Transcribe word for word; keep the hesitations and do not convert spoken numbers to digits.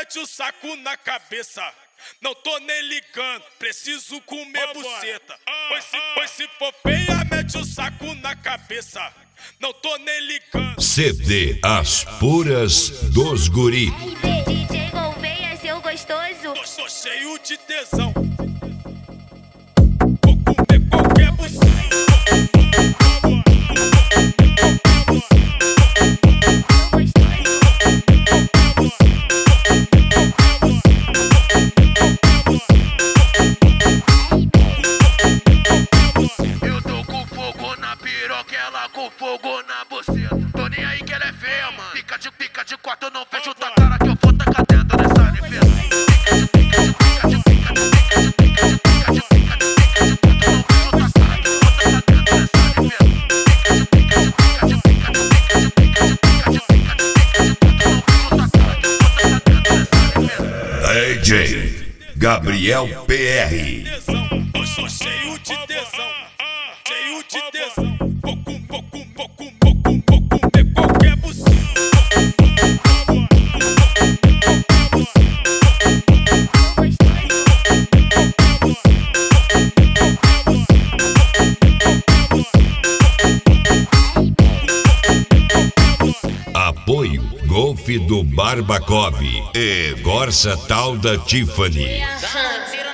mete o saco na cabeça. Não tô nem ligando, preciso comer oh, buceta. Ah, pois, se, ah. pois se for feia, mete o saco na cabeça. Não tô nem ligando. C D As Puras dos Guri. Aí, D J Gouveia, seu gostoso. Tô, tô cheio de tesão. Vou comer qualquer buceta. Ela com fogo na buceta. Tô nem aí que ela é feia, mano. Pica de pica de quatro, não fecho tua cara que eu vou tacar dentro dessa defesa. Pica de pica de pica de pica de pica de pica de pica de pica de pica de quatro, não fecho tua cara que eu vou tacar dentro dessa defesa. Pica de pica de pica de pica de pica de pica de pica de pica de pica de quatro, não fecho tua cara que eu vou tacar dentro dessa defesa. D J Gabriel P R. Eu sou cheio de tesão, cheio de tesão. Vou com, vou com, vou com, vou com, vou comer qualquer buceta. Apoio Golfe do Barbacov e Corsa Tal da Tiffany. Aham,